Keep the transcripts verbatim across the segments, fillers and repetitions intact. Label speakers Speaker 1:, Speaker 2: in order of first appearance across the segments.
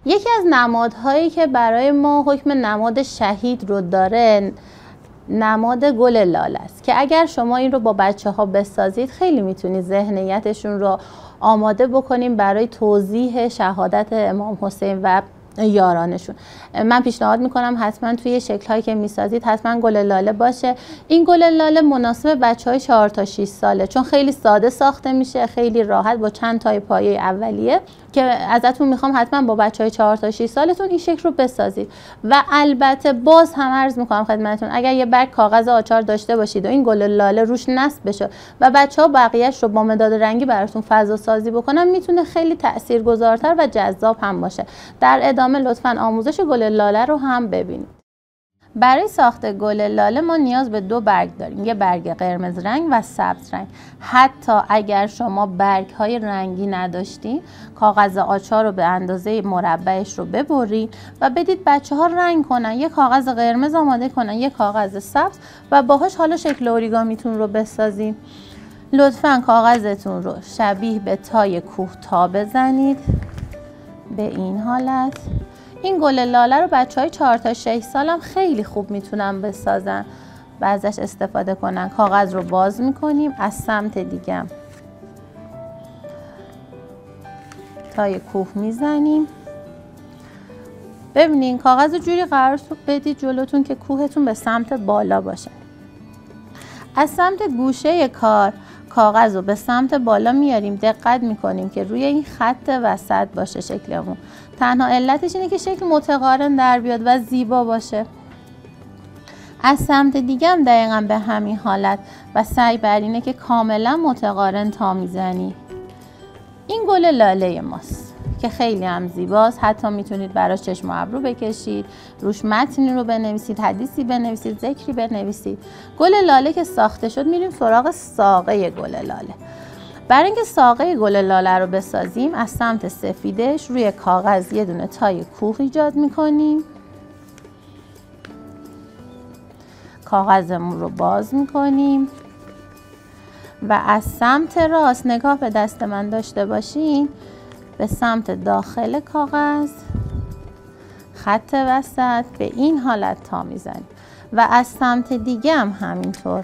Speaker 1: یکی از نمادهایی که برای ما حکم نماد شهید رو داره نماد گل لاله است که اگر شما این رو با بچه ها بسازید خیلی میتونید ذهنیتشون رو آماده بکنیم برای توضیح شهادت امام حسین و یارانشون. من پیشنهاد میکنم حتما توی شکل‌هایی که میسازید حتما گل لاله باشه. این گل لاله مناسب بچه‌های چهار تا شش ساله چون خیلی ساده ساخته میشه، خیلی راحت با چند تای پایه اولیه که ازتون میخوام حتما با بچه‌های چهار تا شش سالتون این شکل رو بسازید. و البته باز هم عرض میکنم خدمتتون اگر یه برگ کاغذ آچار داشته باشید و این گل لاله روش نصب بشه و بچه‌ها بقیه‌اش رو با مداد رنگی براتون فضا سازی بکنن میتونه خیلی تاثیرگذارتر و جذاب هم باشه. در ادامه لطفاً آموزش گل لاله رو هم ببینید. برای ساخت گل لاله ما نیاز به دو برگ داریم، یه برگ قرمز رنگ و سبز رنگ. حتی اگر شما برگ های رنگی نداشتین کاغذ آچار رو به اندازه مربعش رو ببرید و بدید بچه ها رنگ کنن، یه کاغذ قرمز آماده کنن، یه کاغذ سبز و باهاش حالا شکل اوریگامیتون رو بسازید. لطفاً کاغذتون رو شبیه به تای کوه تا بزنید به این حالت. این گل لاله رو بچه های چهار تا شش سال هم خیلی خوب میتونن بسازن و ازش استفاده کنن. کاغذ رو باز میکنیم، از سمت دیگه تای کوه میزنیم. ببینین کاغذ رو جوری قرار بدید جلوتون که کوهتون به سمت بالا باشه. از سمت گوشه کار کاغذ رو به سمت بالا میاریم، دقت میکنیم که روی این خط وسط باشه شکلمون. تنها علتش اینه که شکل متقارن در بیاد و زیبا باشه. از سمت دیگه هم دقیقا به همین حالت و سعی بر اینه که کاملا متقارن تا میزنی. این گل لاله ماست که خیلی هم زیباست. حتی میتونید براش چشم و ابرو بکشید، روش متنی رو بنویسید، حدیثی بنویسید، ذکری بنویسید. گل لاله که ساخته شد میریم سراغ ساقه گل لاله. برای اینکه ساقه گل لاله رو بسازیم از سمت سفیدش روی کاغذ یه دونه تای کوه ایجاد میکنیم. کاغذمون رو باز میکنیم و از سمت راست نگاه به دست من داشته باشین، به سمت داخل کاغذ خط وسط به این حالت تا میزنیم و از سمت دیگه هم همینطور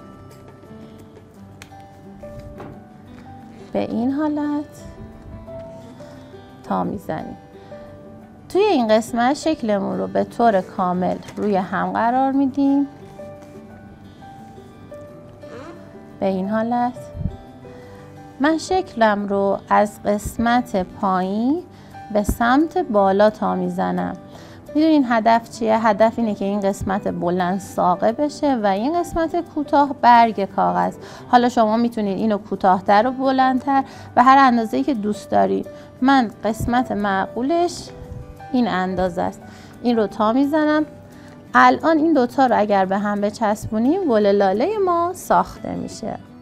Speaker 1: به این حالت تا میزنیم. توی این قسمت شکلمون رو به طور کامل روی هم قرار میدیم به این حالت. من شکلم رو از قسمت پایین به سمت بالا تا میزنم. میدونین هدف چیه؟ هدف اینه که این قسمت بلند ساقه بشه و این قسمت کوتاه برگ کاغذ. حالا شما میتونید اینو کوتاه‌تر و بلندتر و هر اندازه‌ای که دوست دارید. من قسمت معقولش این اندازه است. این رو تا میزنم. الان این دوتا رو اگر به هم بچسبونیم گل لاله ما ساخته میشه.